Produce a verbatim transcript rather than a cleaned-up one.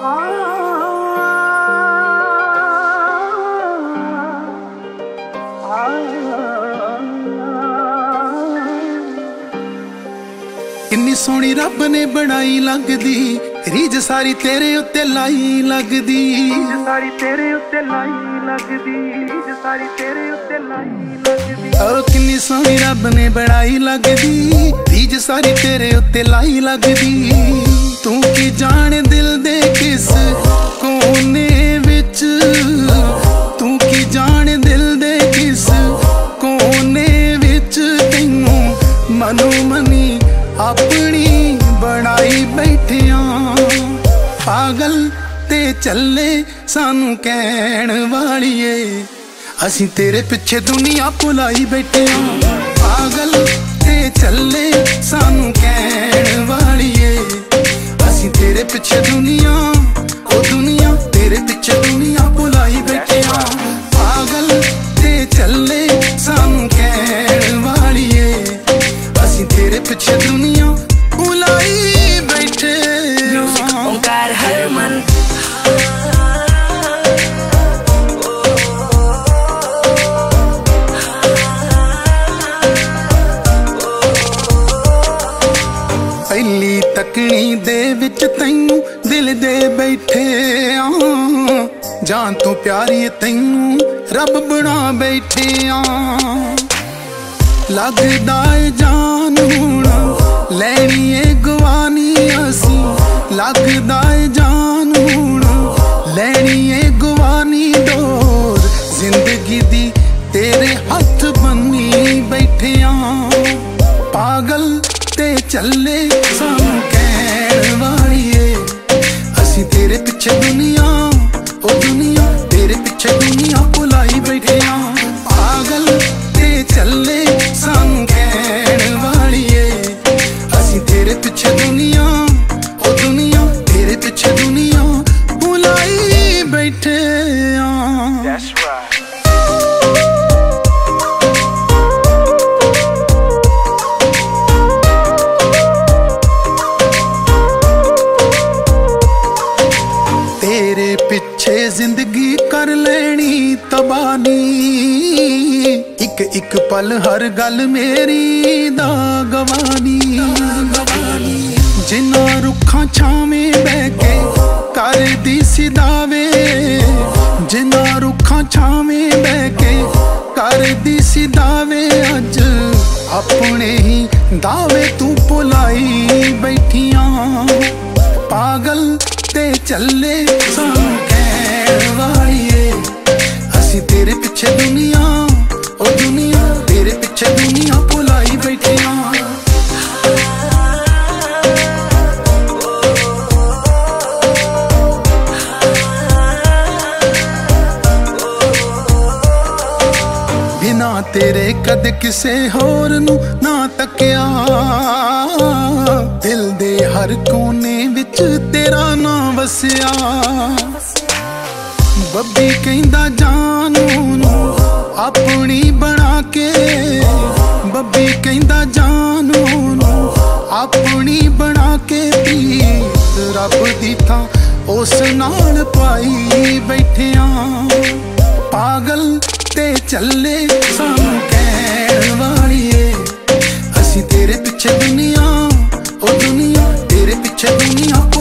किन्नी सोहनी रब ने बनाई लगदी, रीज सारी तेरे उत्ते लाई लगदी, रीज सारी तेरे उत्ते लाई लगदी, रीज सारी तेरे उत्ते लाई लगदी। ओ किन्नी सोहनी रब ने बनाई लगदी, रीज सारी तेरे उत्ते लाई लगदी। तू की जाने दिल दे किस कोने विच, तू की जाने दिल दे किस कोने विच, तैनू मनो मनी अपनी बनाई बैठिया। पागल ते चले सानू कहण वालिए, असी तेरे पिछे दुनिया भुलाई बैठिया। पागल ते चले सानू कहण वालिए, असी तेरे पिछे दुनिया ओ दुनिया तेरे पिछे दुनिया भुलाई बैठिया। पागल ते चले सानू कहण वालिए, असी तेरे पिछे दुनिया भुलाई बैठे। ओंकार हरमन पहली तकनी दे विच तैनू दिल दे बैठे आ, जान तू प्यारी तैनू रब बना बैठे आ। लगदा ए जान हुण लैनी ए गवानी असी, लगदा ए जान हुण लैनी ए गवानी। डोर जिंदगी दी तेरे हथ बन्नी बैठिया। पागल ते चले सानू कहण वालिए, असी तेरे पिछे दुनिया ओ दुनिया तेरे पिछे दुनिया भुलाई बैठिया। पागल ते चले सानू कहण वालिए, असी तेरे पिछे दुनिया ओ दुनिया तेरे पिछे दुनिया भुलाई बैठे। That's right. तेरे पिछे जिंदगी कर लेनी तबानी, एक एक पल हर गल मेरी दा गवानी। जिन्ना रुखा छावें बह के कर दी सी दावे, जिन्ना रुखा छावें बह के कर दी सी दावे। अज अपने ही दावे तू भुलाई बैठिया। पागल ते चले सानू कहण वालिए, असी तेरे पिछे दुनिया ओ दुनिया तेरे पिछे दुनिया भुलाई बैठिया। बिना तेरे कद किसे होर नू ना तकिया, दिल दे हर कोने विच तेरा ना वसिया। बब्बी कहंदा जानू नू अपनी बना के, बब्बी कहंदा जानू नू अपनी बना के। पीर रब दी थां उस नाल पाई बैठिया। पागल ते चले सानू कहण वालिए, असी तेरे पिछे दुनिया ओ दुनिया तेरे पिछे दुनिया